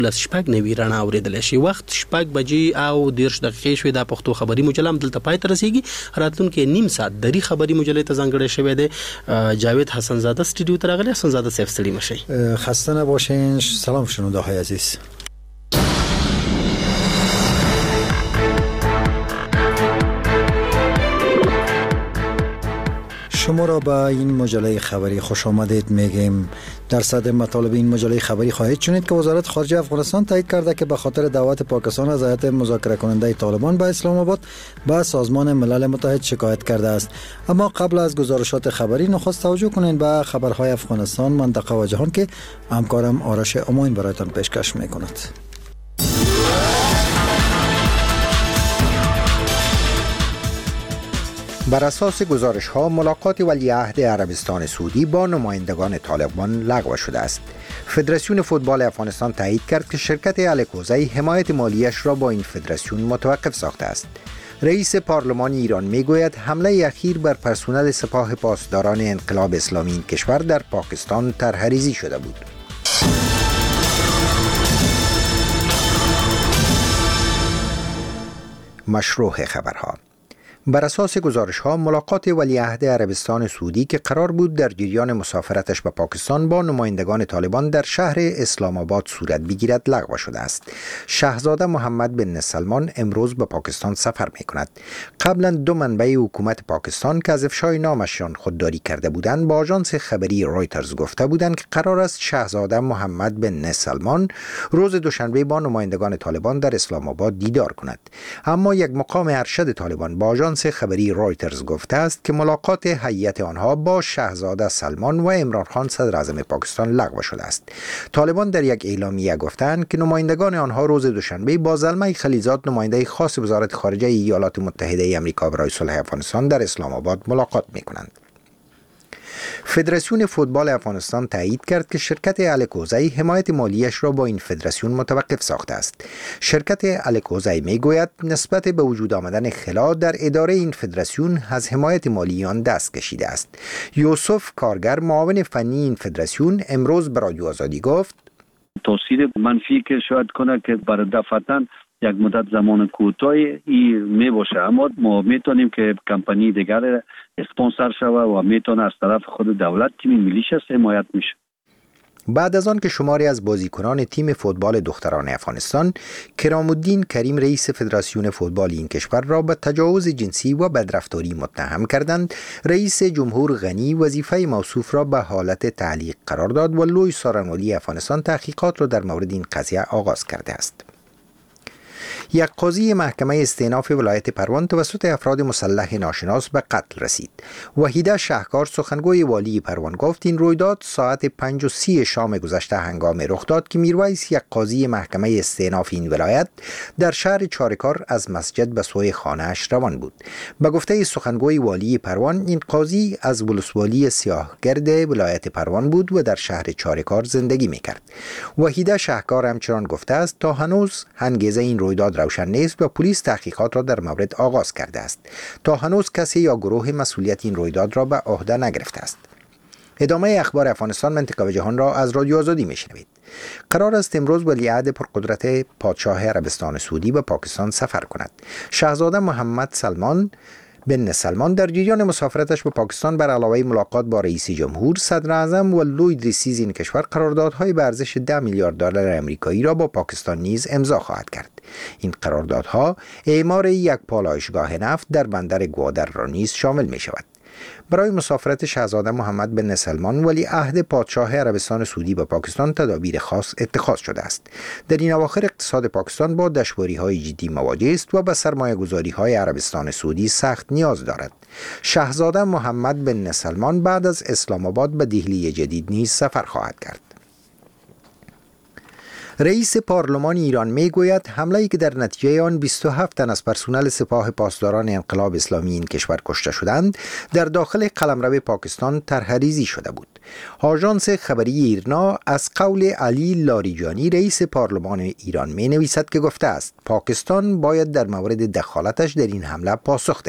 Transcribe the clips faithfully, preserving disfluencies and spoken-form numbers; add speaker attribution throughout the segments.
Speaker 1: لس شپږ نوي رڼا اورېدلی شي. وخت شپږ بجې او دېرش دقیقې شوې. دا پښتو خبري مجله هم دلته پای ته رسېږي. راتلونکي نیم ساعت دري خبري مجلې ته ځانګړی شوی دی. جاوید حسن زاده استودیو ته راغلی. حسن زاده صاحب ستړي مشئ.
Speaker 2: خسته نباشین. سلام شنونده های عزیز. شما را به این مجله خبری خوش آمدید میگیم. در صدر مطالب این مجله خبری خواهید شنید که وزارت خارجه افغانستان تایید کرده که به خاطر دعوت پاکستان از هیئت مذاکره کننده طالبان به اسلام آباد به سازمان ملل متحد شکایت کرده است. اما قبل از گزارشات خبری نخست توجه کنید به خبرهای افغانستان، منطقه و جهان که همکارم آرش اماین برایتان پیشکش میکند.
Speaker 3: بر اساس گزارش ها ملاقات ولیعهد عربستان سعودی با نمایندگان طالبان لغو شده است. فدراسیون فوتبال افغانستان تایید کرد که شرکت الکوزی حمایت مالیش را با این فدراسیون متوقف ساخته است. رئیس پارلمان ایران میگوید حمله اخیر بر پرسنل سپاه پاسداران انقلاب اسلامی این کشور در پاکستان طرح‌ریزی شده بود. مشروع خبرها. بر اساس گزارش‌ها ملاقات ولیعهد عربستان سعودی که قرار بود در جریان مسافرتش به پاکستان با نمایندگان طالبان در شهر اسلام آباد صورت بگیرد لغو شده است. شاهزاده محمد بن سلمان امروز به پاکستان سفر می‌کند. قبلا دو منبع حکومت پاکستان که از افشای نامشان خودداری کرده بودند با آژانس خبری رویترز گفته بودند که قرار است شاهزاده محمد بن سلمان روز دوشنبه با نمایندگان طالبان در اسلام آباد دیدار کند. اما یک مقام ارشد طالبان با آژانس خبری رویترز گفته است که ملاقات هیئت آنها با شاهزاده سلمان و عمران خان صدر اعظم پاکستان لغو شده است. طالبان در یک اعلامیه گفتند که نمایندگان آنها روز دوشنبه با زلمه خلیزاد نماینده خاص وزارت خارجه ایالات متحده آمریکا برای صلح افغانستان در اسلام آباد ملاقات می‌کنند. فدراسیون فوتبال افغانستان تایید کرد که شرکت الکوزی حمایت مالیش را با این فدراسیون متوقف ساخته است. شرکت الکوزی میگوید نسبت به وجود آمدن خلا در اداره این فدراسیون از حمایت مالی آن دست کشیده است. یوسف کارگر معاون فنی این فدراسیون امروز به رادیو آزادی گفت
Speaker 4: تاثیر منفی که شاید کنه که برای دفعتاً یک مدت زمان کوتاهی می باشه، اما ما میتونیم که کمپانی دیگر اسپانسر شوه و میتونه از طرف خود دولت تیم ملیش حمایت میشه.
Speaker 3: بعد از آن که شماری از بازیکنان تیم فوتبال دختران افغانستان کرام الدین کریم رئیس فدراسیون فوتبال این کشور را به تجاوز جنسی و بدرفتاری متهم کردند، رئیس جمهور غنی وظیفه موصوف را به حالت تعلیق قرار داد و لوی سارنوالی افغانستان تحقیقات را در مورد این قضیه آغاز کرده است. یک قاضی محکمه استئناف ولایت پروان توسط افراد مسلح ناشناس به قتل رسید. وحیده شهکار سخنگوی والی پروان گفت این رویداد ساعت پنج و سی شام گذشته هنگام رخ داد که میرویس یک قاضی محکمه استئناف این ولایت در شهر چارکار از مسجد به سوی خانه‌اش روان بود. به گفته سخنگوی والی پروان این قاضی از ولسوالی سیاهگرد ولایت پروان بود و در شهر چارکار زندگی میکرد. وحیده شهکار همچنان گفته است تا هنوز انگیزه این رویداد روشن نیست و پلیس تحقیقات را در مورد آغاز کرده است. تا هنوز کسی یا گروه مسئولیت این رویداد را به عهده نگرفته است. ادامه اخبار افغانستان، منطقه و جهان را از رادیو آزادی میشنوید. قرار است امروز ولیعهد پرقدرت پادشاه عربستان سعودی به پاکستان سفر کند. شاهزاده محمد سلمان بن سلمان در جریان مسافرتش به پاکستان بر علاوه ملاقات با رئیس جمهور، صدر اعظم و لوی درسیز این کشور قراردادهای به ارزش ده میلیارد دلار آمریکایی را با پاکستان نیز امضا خواهد کرد. این قراردادها اعمار یک پالایشگاه نفت در بندر گوادر را نیز شامل می شود. برای مسافرت شاهزاده محمد بن سلمان ولیعهد پادشاه عربستان سعودی به پاکستان تدابیر خاص اتخاذ شده است. در این اواخر اقتصاد پاکستان با دشواری‌های جدی مواجه است و به سرمایه‌گذاری‌های عربستان سعودی سخت نیاز دارد. شاهزاده محمد بن سلمان بعد از اسلام آباد به دهلی جدید نیز سفر خواهد کرد. رئیس پارلمان ایران میگوید حمله‌ای که در نتیجه آن بیست و هفت تن از پرسنل سپاه پاسداران انقلاب اسلامی این کشور کشته شدند در داخل قلمرو پاکستان طرح‌ریزی شده بود. آژانس خبری ایرنا از قول علی لاریجانی رئیس پارلمان ایران می نویسد که گفته است پاکستان باید در مورد دخالتش در این حمله پاسخ دهد.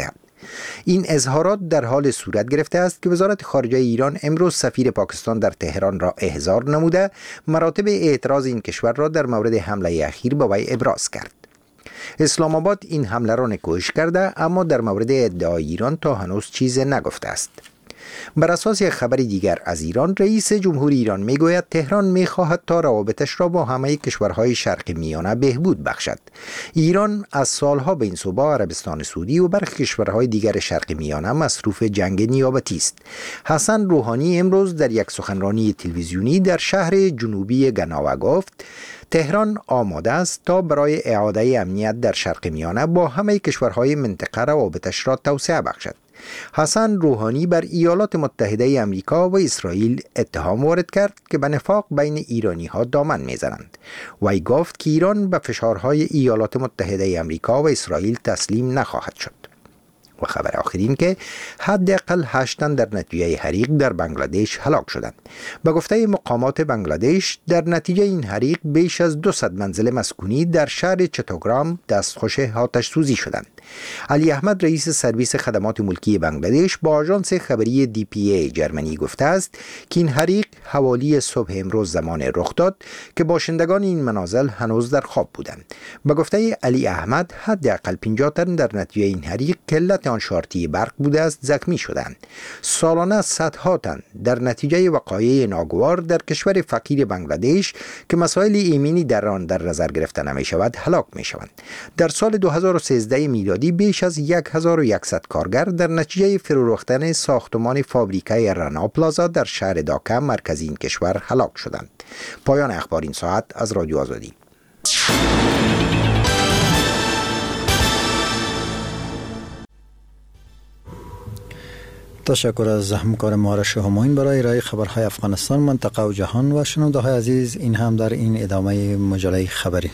Speaker 3: این اظهارات در حال صورت گرفته است که وزارت خارجه ایران امروز سفیر پاکستان در تهران را احضار نموده مراتب اعتراض این کشور را در مورد حمله اخیر به وی ابراز کرد. اسلام آباد این حمله را نکوهش کرده اما در مورد ادعای ایران تا هنوز چیز نگفته است. بر اساس یک خبر دیگر از ایران، رئیس جمهور ایران میگوید تهران میخواهد تا روابطش را با همه کشورهای شرق میانه بهبود بخشد. ایران از سالها به این صوبه عربستان سعودی و برخی کشورهای دیگر شرق میانه مصروف جنگ نیابتی است. حسن روحانی امروز در یک سخنرانی تلویزیونی در شهر جنوبی گناوه گفت تهران آماده است تا برای اعاده امنیت در شرق میانه با همه کشورهای منطقه روابطش را توسعه بخشد. حسن روحانی بر ایالات متحده آمریکا و اسرائیل اتهام وارد کرد که به نفاق بین ایرانی ها دامن میزنند. وی گفت که ایران به فشارهای ایالات متحده آمریکا و اسرائیل تسلیم نخواهد شد. و خبر آخرین که حداقل هشت تن در نتیجه حریق در بنگلادش هلاک شدند. به گفته مقامات بنگلادش در نتیجه این حریق بیش از دویست منزل مسکونی در شهر چتوگرام دستخوش آتش سوزی شدند. علی احمد رئیس سرویس خدمات ملکی بنگلادش با آژانس خبری دی پی ای جرمنی گفته است که این حریق حوالی صبح امروز زمان رخ داد که باشندگان این منازل هنوز در خواب بودند. به گفته علی احمد حداقل پنجاه تن در نتیجه این حریق که علت آن شارتی برق بوده است زخمی شدند. سالانه صدها تن در نتیجه وقایع ناگوار در کشور فقیر بنگلادش که مسائل ایمنی در آن در نظر گرفته نمی شود هلاک می شوند. در سال دو هزار و سیزده میلادی بیش از هزار و صد کارگر در نتیجه فرو رفتن ساختمان فابریکه رانا پلازا در شهر داکا مرکزی این کشور هلاک شدند. پایان اخبار این ساعت از رادیو آزادی.
Speaker 2: تشکر از همکار مارش هماین برای ارائه خبرهای افغانستان، منطقه و جهان. و شنونده های عزیز، این هم در این ادامه مجله خبری.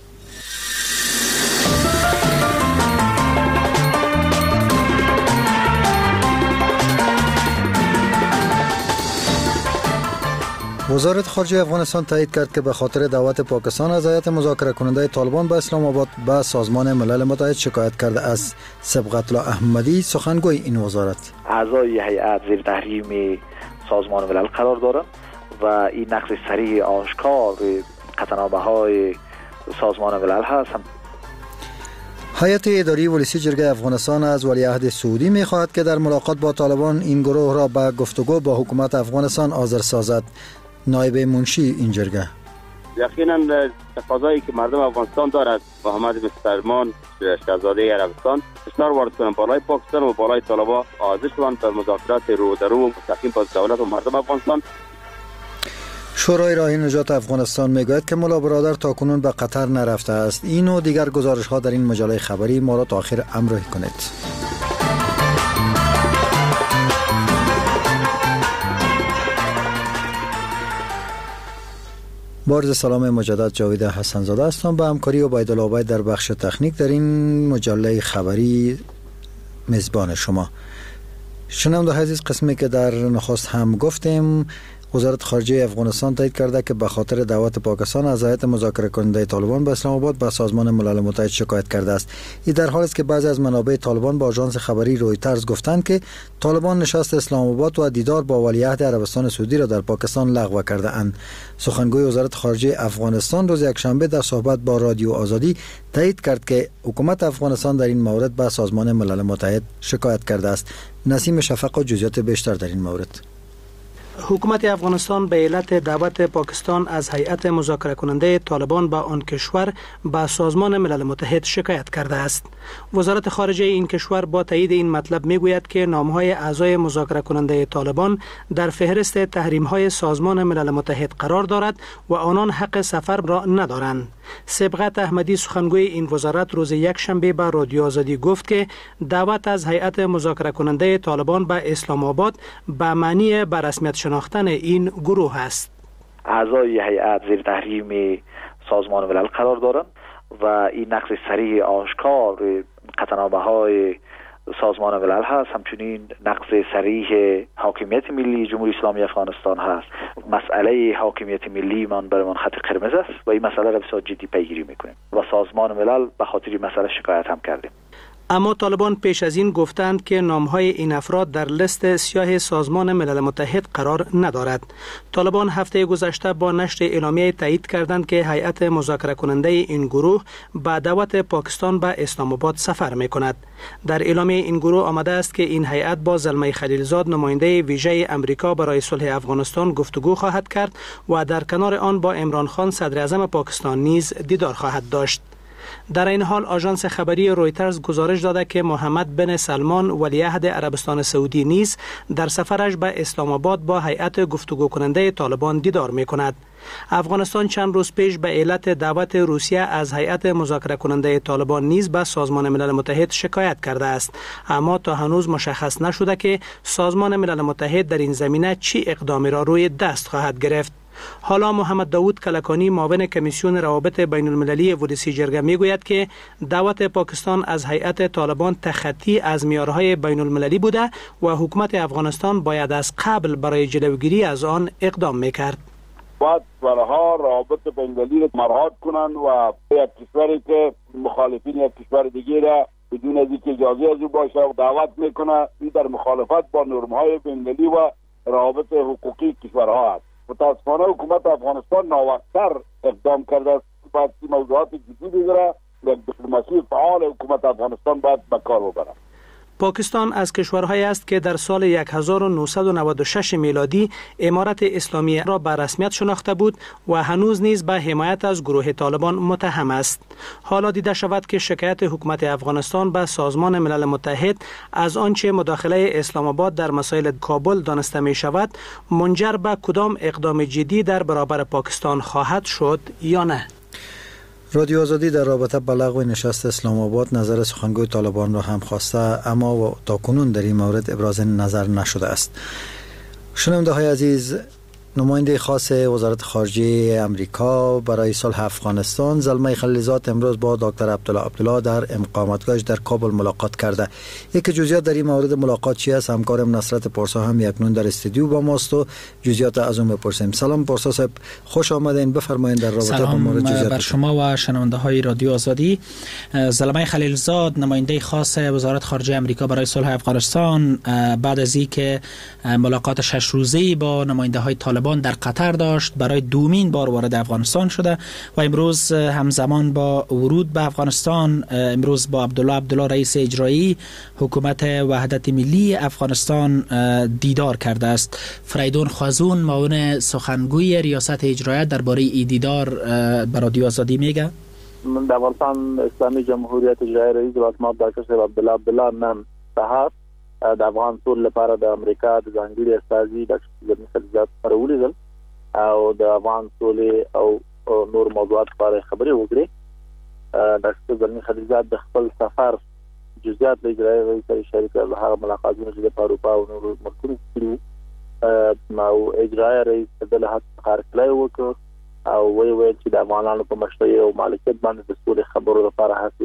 Speaker 2: وزارت خارجه افغانستان تایید کرد که به خاطر دعوت پاکستان از هیئت مذاکره کننده طالبان به اسلام آباد به سازمان ملل متحد شکایت کرده است. سبقت الله احمدی سخنگوی این وزارت:
Speaker 5: اعضای هیئت زیر تحریم سازمان ملل قرار دارند و این نقض صریح آشکار قطعنامه‌های سازمان ملل هست.
Speaker 2: هیئت اداری ولسی جرگه افغانستان از ولیعهد سعودی می‌خواهد که در ملاقات با طالبان این گروه را به گفتگو با حکومت افغانستان حاضر سازد. نایب منشی این جرگه:
Speaker 6: یقینا تقاضایی که مردم افغانستان دارد محمد بن سلمان شاهزاده عربستان اصرار وارد کنند بالای پاکستان و بالای طالبان حاضر شوند در مذاکرات رو در رو مستقیم با دولت و مردم افغانستان.
Speaker 2: شورای راه نجات افغانستان میگوید که ملا برادر تاکنون به قطر نرفته است. این و دیگر گزارش ها در این مجله خبری. ما را تا آخر همراهی کنید. با عرض سلام مجدد، جاوید حسن زاده هستم. با همکاری عبیدالله عبید در بخش تکنیک در این مجله خبری میزبان شما. شنونده عزیز، قسمی که در نخست هم گفتیم، وزارت خارجه افغانستان تایید کرده که به خاطر دعوت پاکستان از هیئت مذاکره کننده طالبان به اسلام آباد به سازمان ملل متحد شکایت کرده است. این در حالی است که بعضی از منابع طالبان با آژانس خبری رویترز گفتند که طالبان نشست اسلام آباد و دیدار با ولیعهد عربستان سعودی را در پاکستان لغو کرده اند. سخنگوی وزارت خارجه افغانستان روز یکشنبه در صحبت با رادیو آزادی تایید کرد که حکومت افغانستان در این مورد به سازمان ملل متحد شکایت کرده است. نسیم شفق و جزئیات بیشتر در این مورد.
Speaker 7: حکومت افغانستان به علت دعوت پاکستان از هیئت مذاکره کننده طالبان به آن کشور به سازمان ملل متحد شکایت کرده است. وزارت خارجه این کشور با تایید این مطلب میگوید که نامهای اعضای مذاکره کننده طالبان در فهرست تحریم‌های سازمان ملل متحد قرار دارد و آنان حق سفر را ندارند. سبقت احمدی سخنگوی این وزارت روز یک شنبه به رادیو آزادی گفت که دعوت از هیئت مذاکره کننده طالبان به اسلام آباد به معنی به رسمیت شناختن این گروه است.
Speaker 5: اعضای هیئت زیر تحریم سازمان ملل قرار دارند و این نقض صریح آشکار قطعنامه‌های سازمان ملل هست، همچنین نقض صریح حاکمیت ملی جمهوری اسلامی افغانستان هست. مسئله حاکمیت ملی من برای من خط قرمز است و این مسئله را بسیار جدی پیگیری میکنیم و سازمان ملل به خاطر این مسئله شکایت هم کردیم.
Speaker 7: اما طالبان پیش از این گفتند که نامهای این افراد در لیست سیاه سازمان ملل متحد قرار ندارد. طالبان هفته گذشته با نشر اعلامیه تایید کردند که هیئت مذاکره کننده این گروه با دعوت پاکستان به اسلام آباد سفر می کند. در اعلامیه این گروه آمده است که این هیئت با زلمه خلیلزاد نماینده ویژه امریکا برای صلح افغانستان گفتگو خواهد کرد و در کنار آن با عمران خان صدر اعظم پاکستان نیز دیدار خواهد داشت. در این حال آژانس خبری رویترز گزارش داده که محمد بن سلمان ولیعهد عربستان سعودی نیز در سفرش به اسلام آباد با هیئت گفتگو کننده طالبان دیدار می کند. افغانستان چند روز پیش به علت دعوت روسیه از هیئت مذاکره کننده طالبان نیز به سازمان ملل متحد شکایت کرده است، اما تا هنوز مشخص نشده که سازمان ملل متحد در این زمینه چی اقدامی را روی دست خواهد گرفت. حالا محمد داوود کلکانی معاون کمیسیون روابط بین المللی ولسی جرگه می گوید که دعوت پاکستان از هیئت طالبان تخطی از معیارهای بین المللی بوده و حکومت افغانستان باید از قبل برای جلوگیری از آن اقدام می کرد.
Speaker 8: باید کشورها روابط بین المللی را مراعات کنند و یک کشوری که مخالفین یک کشور دیگه را بدون از اینکه اجازه از او باشه دعوت میکنه، این در مخالفت با نرم‌های بین المللی و روابط حقوقی کشورها است. متاسفانه حکومت افغانستان ناوقت‌تر اقدام کرده است. باید این موضوعات جدی بگیره. یک دیپلماسی فعال حکومت افغانستان باید به کار ببره.
Speaker 7: پاکستان از کشورهایی است که در سال هزار و نهصد و نود و شش میلادی امارت اسلامی را به رسمیت شناخته بود و هنوز نیز به حمایت از گروه طالبان متهم است. حالا دیده شود که شکایت حکومت افغانستان به سازمان ملل متحد از آنچه مداخله اسلام آباد در مسائل کابل دانسته می شود منجر به کدام اقدام جدی در برابر پاکستان خواهد شد یا نه.
Speaker 2: رادیو آزادی در رابطه با لغو نشست اسلام آباد نظر سخنگوی طالبان را هم خواسته، اما تاکنون در این مورد ابراز نظر نشده است. شنونده های عزیز، نماینده خاص وزارت خارجه امریکا برای صلح افغانستان زلمه خلیلزاد امروز با دکتر عبدالله عبدالله در اقامتگاهش در کابل ملاقات کرده. یک جزئیات در این مورد ملاقات چی است؟ همکارم نصرت پارسا هم اکنون در استودیو با ماست و جزئیات از اون بپرسیم. سلام پارسا صاحب، خوش آمدین. بفرمایید در رابطه با مورد جزئیات.
Speaker 9: بر شما و شنونده های رادیو آزادی. زلمه خلیلزاد نماینده خاص وزارت خارجه امریکا برای صلح افغانستان بعد از اینکه ملاقات شش روزه‌ای با نماینده های طالبان در قطر داشت برای دومین بار وارد افغانستان شده و امروز همزمان با ورود به افغانستان امروز با عبدالله عبدالله رئیس اجرایی حکومت وحدت ملی افغانستان دیدار کرده است. فریدون خوازون معاون سخنگوی ریاست اجرایی درباره این دیدار برای رادیو آزادی میگه.
Speaker 5: من در افغانستان اسلامی جمهوریت اجرایی رئیس ولسمت ډاکټر عبدالله عبدالله نن سهار د افغان ټول لپاره د امریکا د ځانګړي استازي ډاکټر زلمي خلیلزاد سره ولیدل او د افغان ټول او نور موضوعات لپاره خبرې وکړې. ډاکټر زلمي خلیلزاد د خپل سفر جزئیات له اجرایي رئیس سره شریک کړل. هغه ملاقاتونه چې د اروپا او نورو ملکونو کړي او اجرایي رئیس د له هڅه خارقلای وکړ او وی ویل چې د افغانانو په مشروعي او مالکیت باندې د ټول خبرو لپاره هڅې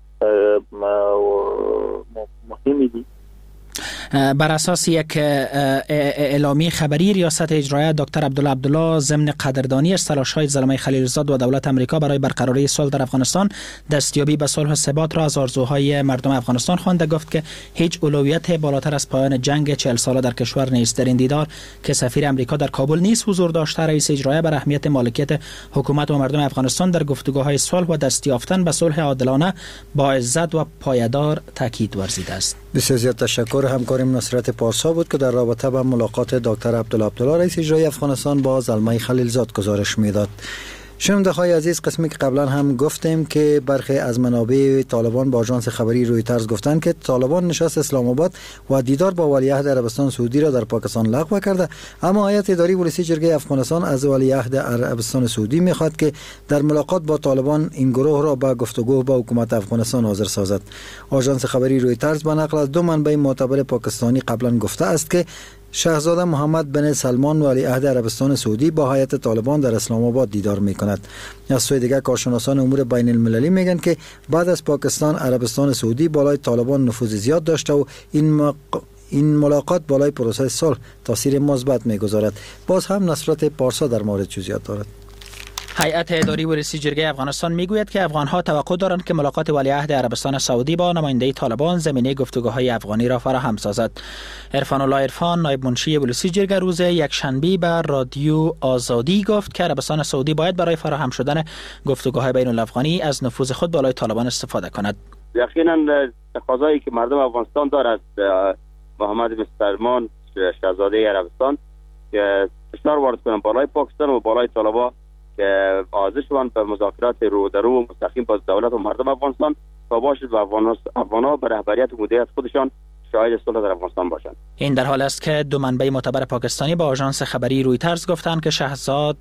Speaker 5: مهمې دي.
Speaker 9: بر اساس یک اعلامیه خبری ریاست اجرایی دکتر عبدالله عبدالله ضمن قدردانی از تلاش‌های زلمه خلیلزاد و دولت آمریکا برای برقراری صلح در افغانستان دستیابی به صلح و ثبات را از آرزوهای مردم افغانستان خوانده. گفت که هیچ اولویت بالاتر از پایان جنگ چهل ساله در کشور نیست. در این دیدار که سفیر آمریکا در کابل نیز حضور داشته، رئیس اجرایی بر اهمیت مالکیت حکومت و مردم افغانستان در گفتگوهای صلح و دست یافتن به صلح عادلانه با عزت و پایدار تاکید ورزیده است.
Speaker 2: بسیار زیاد تشکر. همکارم نصرت پارسا بود که در رابطه با ملاقات دکتر عبدالله عبدالله رئیس اجرایی افغانستان با زلمه خلیلزاد گزارش میداد. شنونده های عزیز، قسمی که قبلا هم گفتیم که برخی از منابع طالبان با آژانس خبری رویترز گفتند که طالبان نشست اسلام آباد و دیدار با ولیعهد عربستان سعودی را در پاکستان لغو کرده، اما هیئت اداری ولسی جرگه افغانستان از ولیعهد عربستان سعودی میخواد که در ملاقات با طالبان این گروه را به گفتگو با حکومت افغانستان حاضر سازد. آژانس خبری رویترز به نقل از دو منبع معتبر پاکستانی قبلا گفته است که شاهزاده محمد بن سلمان ولیعهد عربستان سعودی با هیئت طالبان در اسلام آباد دیدار میکند. از سوی دیگر کارشناسان امور بین المللی میگن که بعد از پاکستان عربستان سعودی بالای طالبان نفوذ زیاد داشته و این مق... این ملاقات بالای پروسه صلح تاثیر مثبت میگذارد. باز هم نصرت پارسا در مورد جزئیات دارد.
Speaker 9: هیئت اداری و رئیس جرگه افغانستان میگوید که افغان‌ها توقع دارند که ملاقات ولیعهد عربستان سعودی با نماینده طالبان زمینه گفتگوهای افغانی را فراهم سازد. عرفان الله عرفان، نایب منشی ولسی جرگه، روز یکشنبه به رادیو آزادی گفت که عربستان سعودی باید برای فراهم شدن گفتگوهای بین الافغانی از نفوذ خود بالای طالبان استفاده کند.
Speaker 6: یقینا تقاضایی که مردم افغانستان دارد محمد بن سلمان شاهزاده عربستان که فشار وارد کنند بالای پاکستان و بالای طالبان که حاضر شوند به مذاکرات رو در رو مستقیم با دولت و مردم افغانستان تا باشد و افغان‌ها به رهبریت و مدیریت خودشان شاهد صلح در افغانستان باشند.
Speaker 9: این در حال است که دو منبع معتبر پاکستانی با آژانس خبری رویترز گفتند که شاهزاده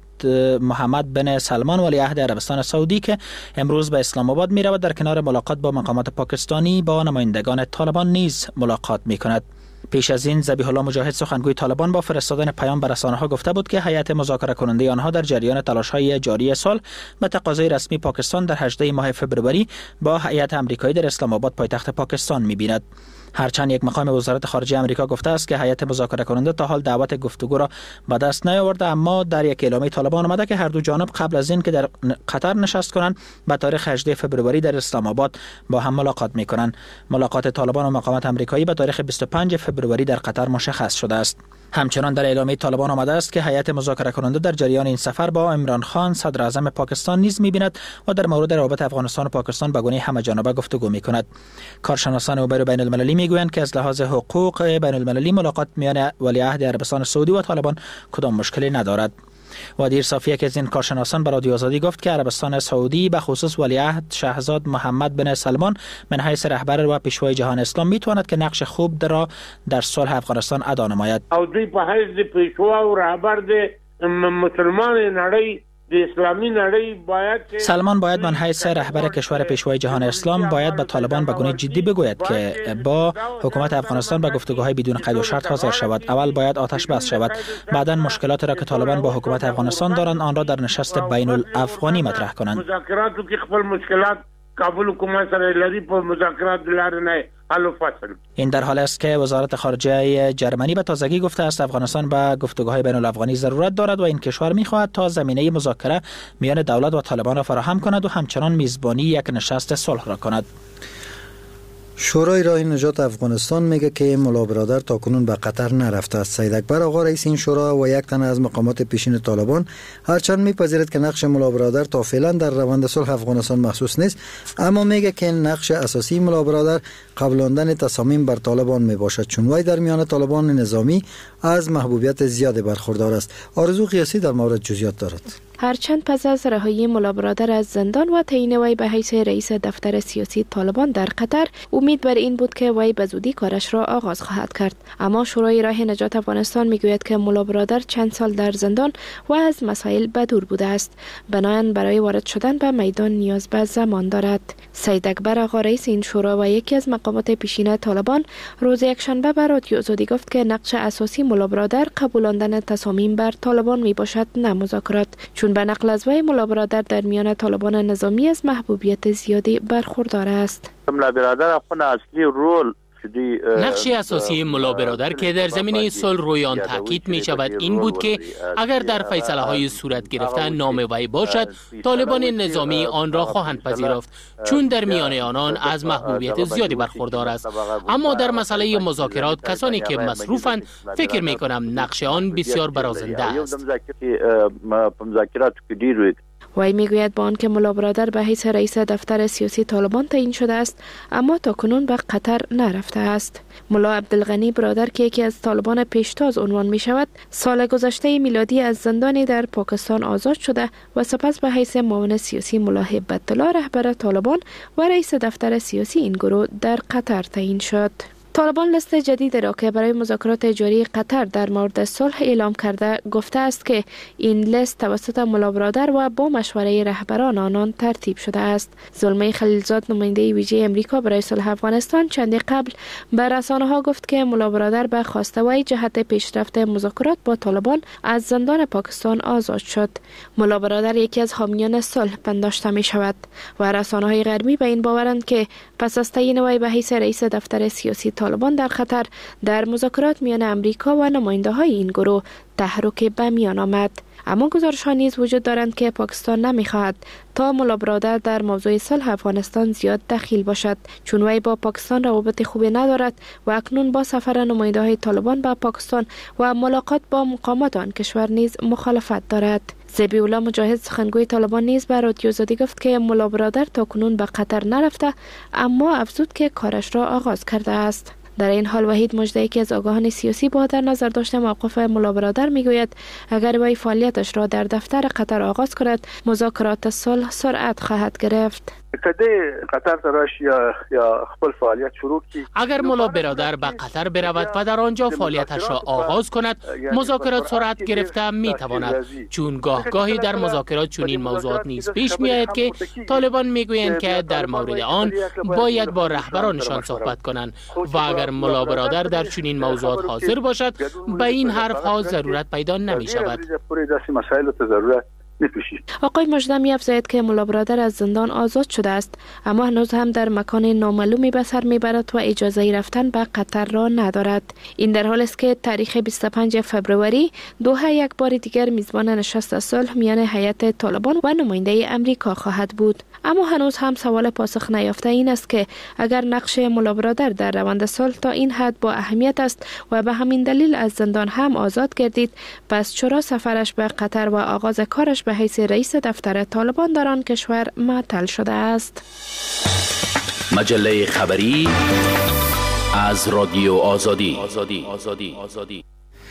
Speaker 9: محمد بن سلمان ولیعهد عربستان سعودی که امروز به اسلام آباد می رود در کنار ملاقات با مقامات پاکستانی با نمایندگان طالبان نیز ملاقات می کند. پیش از این ذبیح الله مجاهد سخنگوی طالبان با فرستادن پیام به رسانه‌ها گفته بود که هیئت مذاکره کننده آنها در جریان تلاش‌های جاری صلح به تقاضای رسمی پاکستان در هجدهم ماه فوریه با هیئت آمریکایی در اسلام آباد پایتخت پاکستان می‌بیند. هرچند یک مقام وزارت خارجه آمریکا گفته است که هیئت مذاکره کننده تا حال دعوت گفتگو را به دست نیاورده، اما در یک اعلامیه طالبان آمده که هر دو جانب قبل از این که در قطر نشست کنند به تاریخ هجدهم فوریه در اسلام آباد با هم ملاقات می‌کنند. ملاقات طالبان و مقامات آمریکایی به تاریخ بیست و پنجم فوریه در قطر مشخص شده است. همچنان در اعلامیه طالبان آمده است که هیئت مذاکره کننده در جریان این سفر با عمران خان صدر اعظم پاکستان نیز می‌بیند و در مورد روابط افغانستان و پاکستان به گونه همه‌جانبه گفتگو می‌کند. کارشناسان امور بین المللی میگویند که از لحاظ حقوق بین المللی ملاقات میان ولیعهد عربستان سعودی و طالبان کدام مشکلی ندارد. ودیر صافی که از این کارشناسان به رادیو آزادی گفت که عربستان سعودی به خصوص ولیعهد شاهزاده محمد بن سلمان من حیث رهبر و پیشوای جهان اسلام میتواند که نقش خوب در در صلح افغانستان ادا نماید.
Speaker 10: او دوی په حیث پیشوا و رهبر د مسلمان نړۍ د اسلامي نړۍ باید
Speaker 9: سلمان باید من حیث رهبر کشور پیشوای جهان اسلام باید به طالبان به گونه جدی بگوید که با حکومت افغانستان به گفتگوهای بدون قید و شرط حاضر شود. اول باید آتش بس شود، بعداً مشکلات را که طالبان با حکومت افغانستان دارند آن را در نشست بین الافغانی مطرح کنند.
Speaker 10: مذاکراتو کې خپل مشکلات کابل حکومت سره لري په مذاکرات لار نه حل و فصل.
Speaker 9: این در حال است که وزارت خارجه جرمنی به تازگی گفته است افغانستان به گفتگوهای بین الافغانی ضرورت دارد و این کشور می‌خواهد تا زمینه مذاکره میان دولت و طالبان را فراهم کند و همچنان میزبانی یک نشست صلح را کند.
Speaker 2: شورای راه نجات افغانستان میگه که ملا برادر تاکنون به قطر نرفته است. سید اکبر آقا رئیس این شورا و یک تن از مقامات پیشین طالبان هرچند میپذیرد که نقش ملا برادر تا فعلا در روند صلح افغانستان مخصوص نیست، اما میگه که نقش اساسی ملا برادر قبولاندن تصامیم بر طالبان میباشد، چون وی در میان طالبان نظامی از محبوبیت زیاد برخوردار است. آرزو قیاسی در مورد جزئیات دارد.
Speaker 11: هرچند پس از رهایی ملا برادر از زندان و تعیین وی به حیث رئیس دفتر سیاسی طالبان در قطر، امید بر این بود که وی به زودی کارش را آغاز خواهد کرد، اما شورای راه نجات افغانستان میگوید که ملا برادر چند سال در زندان و از مسائل بدور بوده است، بنابراین برای وارد شدن به میدان نیاز به زمان دارد. سید اکبر آقا رئیس این شورا و یکی از مقامات پیشین طالبان روز یکشنبه به رادیو آزادی گفت که نقش اساسی ملا برادر قبولاندن تصامیم بر طالبان میباشد، نه مذاکرات، چون به نقل از وی ملا برادر در میان طالبان نظامی از محبوبیت زیادی برخوردار است.
Speaker 12: ملا برادر خود اصلی رول
Speaker 13: نقش اساسی ملا برادر که در زمینه صلح روی آن تاکید می شود این بود که اگر در فیصله های صورت گرفته نام وی باشد طالبان نظامی آن را خواهند پذیرفت، چون در میان آنان از محبوبیت زیادی برخوردار است. اما در مسئله مذاکرات کسانی که مصروفند فکر می کنم نقش آن بسیار برازنده است.
Speaker 11: وی میگوید با آنکه ملا برادر به حیث رئیس دفتر سیاسی طالبان تعیین شده است، اما تاکنون به قطر نرفته است. ملا عبدالغنی برادر که یکی از طالبان پیشتاز عنوان می شود، سال گذشته میلادی از زندانی در پاکستان آزاد شده و سپس به حیث معاون سیاسی ملا هیبت الله رهبر طالبان و رئیس دفتر سیاسی این گروه در قطر تعیین شد. طالبان لیست جدید را که برای مذاکرات جاری قطر در مورد صلح اعلام کرده گفته است که این لیست توسط ملا برادر و با مشوره رهبران آنان ترتیب شده است. زلمه خلیلزاد نماینده ویژه امریکا برای صلح افغانستان چندی قبل به رسانه‌ها گفت که ملا برادر به خواسته وی جهت پیشرفت مذاکرات با طالبان از زندان پاکستان آزاد شد. ملا برادر یکی از حامیان صلح پنداشته می شود و رسانه‌های غربی به این باورند که پس از تعیین وی به حیث رئیس دفتر سیاسی طالبان در قطر در مذاکرات میان امریکا و نماینده های این گروه تحرک به میان آمد. اما گزارش ها نیز وجود دارند که پاکستان نمیخواهد تا ملا برادر در موضوع صلح افغانستان زیاد دخیل باشد، چون وی با پاکستان روابط خوبی ندارد و اکنون با سفر نماینده های طالبان به پاکستان و ملاقات با مقامات آن کشور نیز مخالفت دارد. ذبیح الله مجاهد سخنگوی طالبان نیز به رادیو آزادی گفت که ملا برادر تاکنون به قطر نرفته، اما افزود که کارش را آغاز کرده است. در این حال وحید مجدی که از آگاهان سیاسی با در نظر داشته موقف ملا برادر میگوید اگر وی فعالیتش را در دفتر قطر آغاز کند مذاکرات صلح سرعت خواهد گرفت.
Speaker 14: کده قطر تراش یا یا خپل فعالیت شروع کی
Speaker 13: اگر ملا برادر به قطر برود و در آنجا فعالیتش را آغاز کند مذاکرات سرعت گرفته می تواند، چون گاه گاهی در مذاکرات چنین موضوعات نیز پیش می آید که طالبان می گویند که در مورد آن باید با رهبرانشان صحبت کنند و اگر ملا برادر در چنین موضوعات حاضر باشد به این حرف ها ضرورت پیدا نمی شود.
Speaker 11: آقای مجدی می افزاید که ملا برادر از زندان آزاد شده است، اما هنوز هم در مکان نامعلومی به سر می برد و اجازه رفتن به قطر را ندارد. این در حال است که تاریخ بیست و پنجم فوریه دوحه یک بار دیگر میزبان نشست صلح میان هیئت طالبان و نماینده امریکا خواهد بود. اما هنوز هم سوال پاسخ نیافته این است که اگر نقش ملا برادر در روند صلح تا این حد با اهمیت است و به همین دلیل از زندان هم آزاد گردید، پس چرا سفرش به قطر و آغاز کارش به حیث رئیس دفتر طالبان در آن کشور معطل شده است؟
Speaker 15: مجله خبری از رادیو آزادی. آزادی. آزادی. آزادی.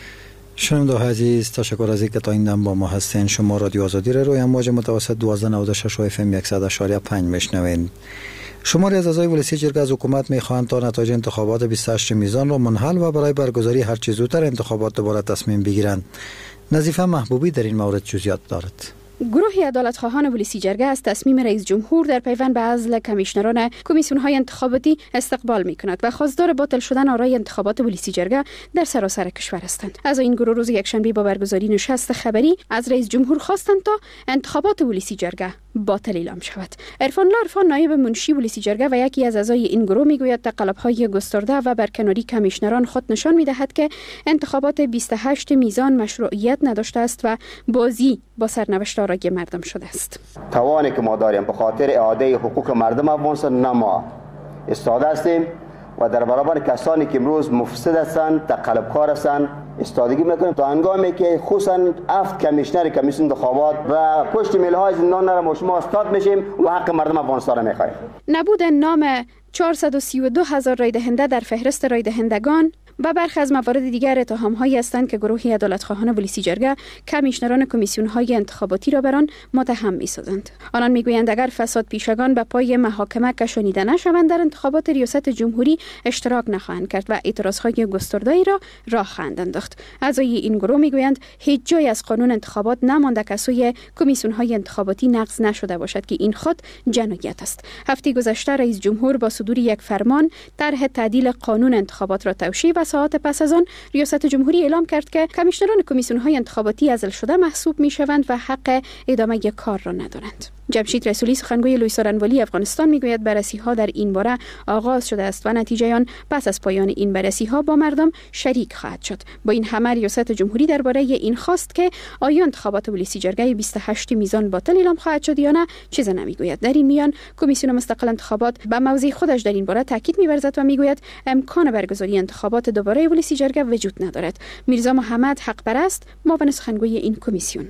Speaker 2: شنونده عزیز، تشکر از اینکه تا این دم با ما هستین. شما رادیو آزادی را روی امواج متوسط دوازده نود و شش و اف ام صد و پنج میشنوید. شماری از اعضای ولسی جرگه از حکومت میخواهند تا نتایج انتخابات بیست و هشت میزان را منحل و برای برگزاری هر چه زودتر انتخابات دوباره تصمیم بگیرند. نظیفه محبوبی در این مورد جزئیات دارد.
Speaker 16: گروه عدالتخواهان ولسی جرگه از تصمیم رئیس جمهور در پیوند به عزل کمیشنران کمیسیون‌های انتخاباتی استقبال می‌کند و خواستار باطل شدن آرای انتخابات ولسی جرگه در سراسر کشور هستند. از این گروه روز یکشنبه با برگزاری نشست خبری از رئیس جمهور خواستند تا انتخابات ولسی جرگه باطل اعلام شود. عرفان الله عرفان نایب منشی ولسی جرگه و یکی از اعضای این گروه میگوید تقلب‌های گسترده و برکناری کمیشنران خود نشان می‌دهد که انتخابات بیست و هشت میزان مشروعیت نداشته است و بازی با سرنوشت آرای مردم شده است.
Speaker 17: توانی که ما داریم به خاطر اعاده حقوق مردم افغانستان نه ما استاده هستیم و در برابر کسانی که امروز مفسد هستند، تقلبکار هستند استادگی میکنیم تا هنگامی که خصوصا هفت کمیشنر کمیسیون انتخابات و پشت میلهای زندان را ما شما استاد میشیم و حق مردم افغانستان را میخواهیم.
Speaker 16: نبود نام چهارصد و سی و دو هزار رای دهنده در فهرست رای دهندگان و برخی از موارد دیگر اتهام‌هایی هستند که گروه عدالتخواهان ولسی جرگه کمیشنران کمیسیون‌های انتخاباتی را بر آن متهم می‌سازند. آنان می‌گویند اگر فساد پیشگان به پای محاکمه کشانیده نشوند در انتخابات ریاست جمهوری اشتراک نخواهند کرد و اعتراض‌های گسترده‌ای را راه خواهند انداخت. اعضای این گروه می‌گویند هیچ جای از قانون انتخابات نمانده که سوی کمیسیون‌های انتخاباتی نقض نشده باشد که این خود جنایت است. هفته گذشته رئیس جمهور با صدور یک فرمان طرح تعدیل قانون انتخابات را توشیح و ساعات پس از آن ریاست جمهوری اعلام کرد که کمیشنران کمیسیون‌های انتخاباتی عزل شده محسوب می‌شوند و حق ادامه کار را ندارند. جمشید رسولی سخنگوی لویسارنوالی افغانستان میگوید بررسی‌ها در این باره آغاز شده است و نتیجه آن پس از پایان این بررسی‌ها با مردم شریک خواهد شد. با این همه ریاست جمهوری درباره این خواست که آیا انتخابات ولسی جرگه بیست و هشت میزان باطل اعلام خواهد شد یا نه چیزی نمیگوید. در این میان کمیسیون مستقل انتخابات به موضع خودش در این باره تاکید می‌ورزد و میگوید امکان برگزاری انتخابات دوباره ولسی جرگه وجود ندارد. میرزا محمد حق پرست معاون سخنگوی این کمیسیون: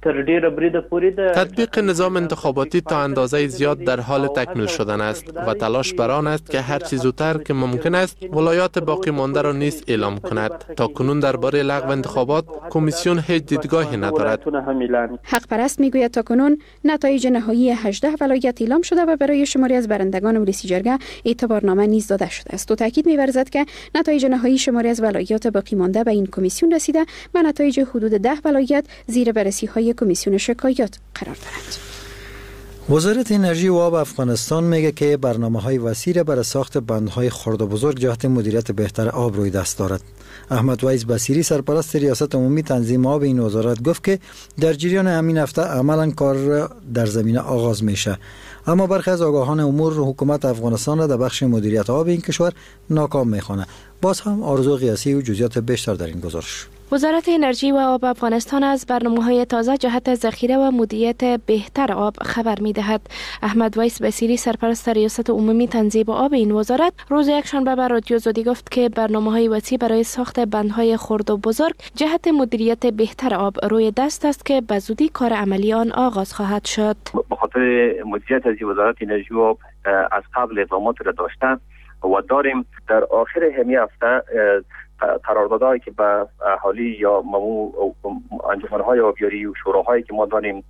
Speaker 18: تطبیق نظام انتخاباتی تا اندازه زیاد در حال تکمیل شدن است و تلاش بر آن است که هر چیز زودتر که ممکن است ولایات باقی مانده را نیز اعلام کند. تا کنون درباره لغو انتخابات کمیسیون هیچ دیدگاهی ندارد.
Speaker 16: حق پرست میگوید تا کنون نتایج نهایی هجده ولایت اعلام شده و برای شماری از برندگان ولسی جرگه اعتبارنامه نیز داده شده است. و تاکید می‌ورزد که نتایج نهایی شماری از ولایات باقی مانده به این کمیسیون رسیده و نتایج حدود ده ولایت زیر بررسی‌های کمیسیون شکایات قرار دارند.
Speaker 2: وزارت انرژی و آب افغانستان میگه که برنامه‌های وسیع برای ساخت بندهای خرد و بزرگ جهت مدیریت بهتر آب روی دست دارد. احمد ویس بصیری سرپرست ریاست عمومی تنظیم آب این وزارت گفت که در جریان همین هفته عملاً کار در زمینه آغاز میشه، اما برخی از آگاهان امور حکومت افغانستان را در بخش مدیریت آب این کشور ناکام میخوانه. باز هم آرزو قیاسی و جزئیات بیشتر در این گزارش.
Speaker 11: وزارت انرژی و آب افغانستان از برنامه‌های تازه جهت ذخیره و مدیریت بهتر آب خبر می‌دهد. احمد ویس بصیری سرپرست ریاست عمومی تنظیم آب این وزارت روز یکشنبه به رادیو آزادی گفت که برنامه‌های وسیع برای ساخت بندهای خرد و بزرگ جهت مدیریت بهتر آب روی دست است که به زودی کار عملی آن آغاز خواهد شد.
Speaker 19: به خاطر مدیریت از وزارت انرژی و آب از قبل اقدامات را داشته و داریم. در آخر همین هفته قراردادهایی که به اهالی یا ممو انجمنهای آبیاری و شوراهایی که ما داریم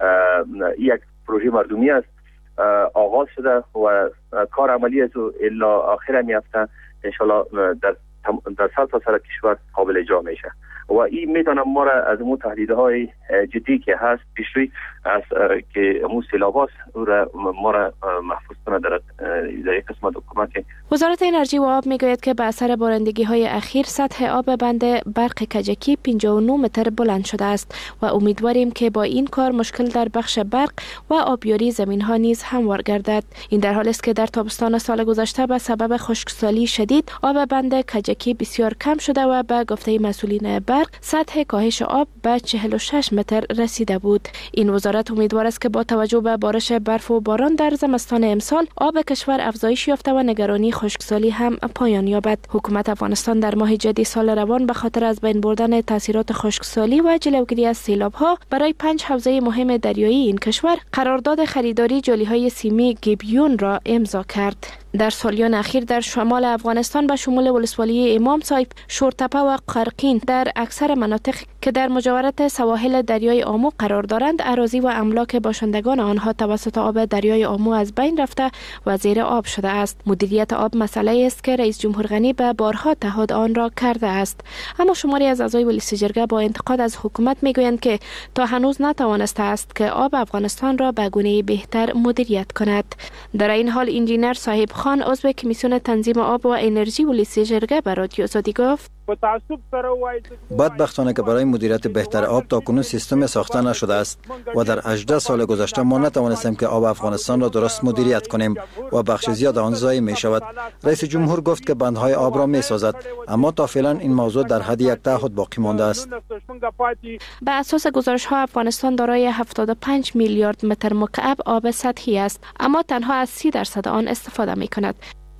Speaker 19: یک پروژه مردمی است آغاز شده و کار عملی از الی آخر همین هفته انشالله در در سر تا سر کشور قابل اجرا میشه و این میتونه ما را از مو تهدیدهای جدی که هست پیشروی از که مو سیلاباس او را ما را محفوظ کنه در در یک قسمت حکومت.
Speaker 11: وزارت انرژی و آب میگوید که به اثر بارندگی های اخیر سطح آب بند برق کجکی پنجاه و نه متر بلند شده است و امیدواریم که با این کار مشکل در بخش برق و آبیاری زمین ها نیز هموار گردد. این در حالی است که در تابستان سال گذشته به سبب خشکسالی شدید آب بند کجکی بسیار کم شده و به گفته مسئولین برق سطح کاهش آب به چهل و شش متر رسیده بود. این وزارت امیدوار است که با توجه به بارش برف و باران در زمستان امسال آب کشور افزایش یافته و نگرانی خشکسالی هم پایان یابد. حکومت افغانستان در ماه جدی سال روان به خاطر از بین بردن تاثیرات خشکسالی و جلوگیری از سیلاب‌ها برای پنج حوزه مهم دریایی این کشور قرارداد خریداری جلی‌های سیمی گیبیون را امضا کرد. در سالیان اخیر در شمال افغانستان به شمول ولسوالی امام صاحب، شورتپه و قرقین در اکثر مناطق که در مجاورت سواحل دریای آمو قرار دارند اراضی و املاک باشندگان آنها توسط آب دریای آمو از بین رفته و زیر آب شده است. مدیریت آب مسئله است که رئیس جمهور غنی به بارها تعهد آن را کرده است، اما شماری از اعضای ولسی جرگه با انتقاد از حکومت میگویند که تا هنوز نتوانسته است که آب افغانستان را به گونه بهتر مدیریت کند. در این حال انجینر صاحب خان عضو کمیسیون تنظیم آب و انرژی ولسی جرگه به رادیو آزادی گفت
Speaker 2: بدبختانه که برای مدیریت بهتر آب تاکنون سیستم ساخته نشده است و در هجده سال گذشته ما نتوانستیم که آب افغانستان را درست مدیریت کنیم و بخش زیاد آن ضایع می شود. رئیس جمهور گفت که بندهای آب را می سازد، اما تا فعلا این موضوع در حد یک تعهد باقی مانده است.
Speaker 11: به اساس گزارش ها افغانستان دارای هفتاد و پنج میلیارد متر مکعب آب سطحی است، اما تنها از سی درصد آن استفاده می کند.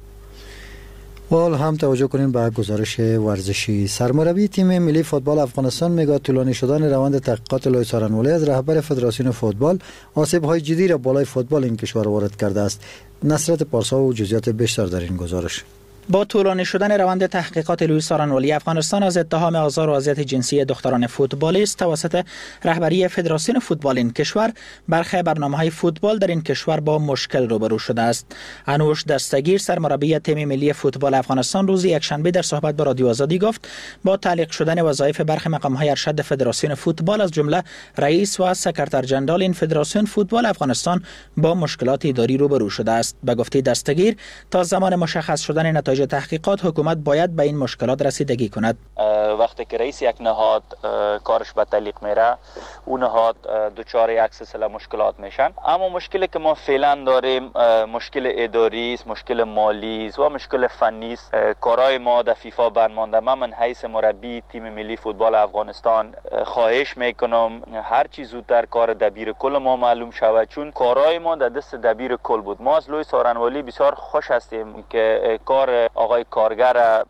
Speaker 2: و حال هم توجه کنیم به گزارش ورزشی. سرمربی تیم ملی فوتبال افغانستان میگه طولانی شدن روند تحقیقات لوئیس آرنولی از رهبر فدراسیون فوتبال آسیب‌های جدی را بالای فوتبال این کشور وارد کرده است. نصرت پارسا و جزئیات بیشتر در این گزارش.
Speaker 9: با طولانی شدن روند تحقیقات لوئیس آرنولی افغانستان از اتهام آزار و اذیت جنسی دختران فوتبالیست توسط رهبری فدراسیون فوتبال این کشور، برخی برنامه‌های فوتبال در این کشور با مشکل روبرو شده است. انوش دستگیر سرمربی تیم ملی فوتبال افغانستان روز یکشنبه در صحبت با رادیو آزادی گفت با تعلیق شدن وظایف برخی مقام‌های ارشد فدراسیون فوتبال از جمله رئیس و سکرتر جنرال این فدراسیون فوتبال افغانستان با مشکلات اداری روبرو شده است. به گفته دستگیر تا زمان مشخص شدن نتایج تحقیقات حکومت باید به این مشکلات رسیدگی کند.
Speaker 20: وقتی که رئیس یک نهاد کارش به تعلیق میره، اون نهاد دچار یک سلسله مشکلات میشن. اما مشکلی که ما فعلا داریم مشکل اداری است، مشکل مالی است و مشکل فنی است. کارهای ما در فیفا بند مانده. من من حیث مربی تیم ملی فوتبال افغانستان خواهش میکنم هر چی زودتر کار دبیر کل ما معلوم شود، چون کارهای ما در دست دبیر کل بود. ما از لوئیس آرنولی بسیار خوش هستیم که کار آقای کارگر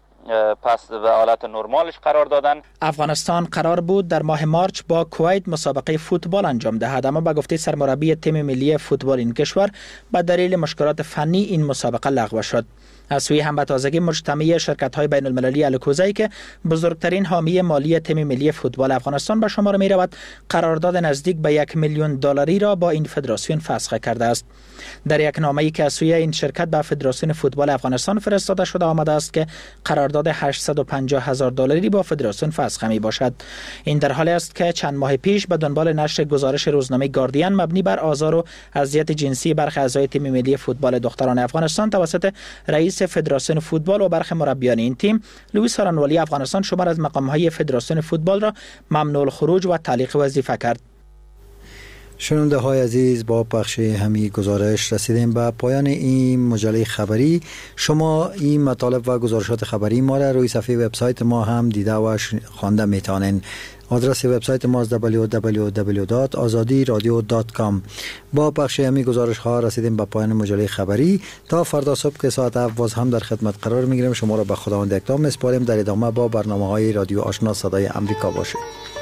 Speaker 20: پس به حالت نرمالش قرار دادن.
Speaker 9: افغانستان قرار بود در ماه مارچ با کویت مسابقه فوتبال انجام دهد، اما به گفته سرمربی تیم ملی فوتبال این کشور به دلیل مشکلات فنی این مسابقه لغو شد. از سوی هم به تازگی مجتمع شرکت‌های بین المللی الکوزایی که بزرگترین حامی مالی تیم ملی فوتبال افغانستان به شمار می رود، قرارداد نزدیک به یک میلیون دلاری را با این فدراسیون فسخ کرده است. در یک نامه‌ای که از سوی این شرکت به فدراسیون فوتبال افغانستان فرستاده شده آمده است که قرارداد هشتصد و پنجاه هزار دلاری با فدراسیون فسخ می باشد. این در حالی است که چند ماه پیش به دنبال نشر گزارش روزنامه گاردین مبنی بر آزار و اذیت جنسی برخی اعضای تیم ملی فوتبال دختران افغانستان توسط رئیس فدراسیون فوتبال و برخی مربیان این تیم، لوئیس آرنولی افغانستان شمار از مقام‌های فدراسیون فوتبال را ممنوع الخروج و تعلیق وظیفه کرد.
Speaker 2: شنونده های عزیز، با پخش همین گزارش رسیدیم به پایان این مجله خبری. شما این مطالب و گزارشات خبری ما را روی صفحه وبسایت ما هم دیده و خوانده میتونین. آدرس وبسایت ما است دبلیو دبلیو دبلیو دات آزادی رادیو دات کام. با پخش همین گزارش ها رسیدیم به پایان مجله خبری. تا فردا صبح که ساعت هفت باز هم در خدمت قرار میگیریم. شما را به خداوند اکرام میسپاریم. در ادامه با برنامه های رادیو آشنا صدای امریکا باشید.